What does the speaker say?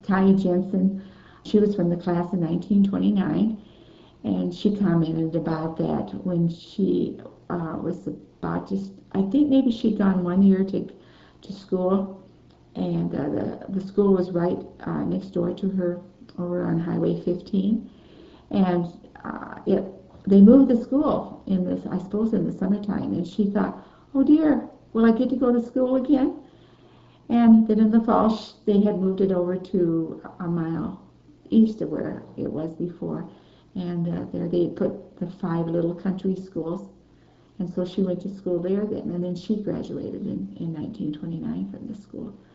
Kaya Jensen. She was from the class of 1929, and she commented about that when she was about just, I think maybe she'd gone 1 year to school, and the school was right next door to her over on Highway 15, and they moved the school in this, I suppose, in the summertime, and she thought, oh dear, will I get to go to school again? And then in the fall, they had moved it over to a mile east of where it was before. And there they put the 5 little country schools. And so she went to school there then. And then she graduated in 1929 from the school.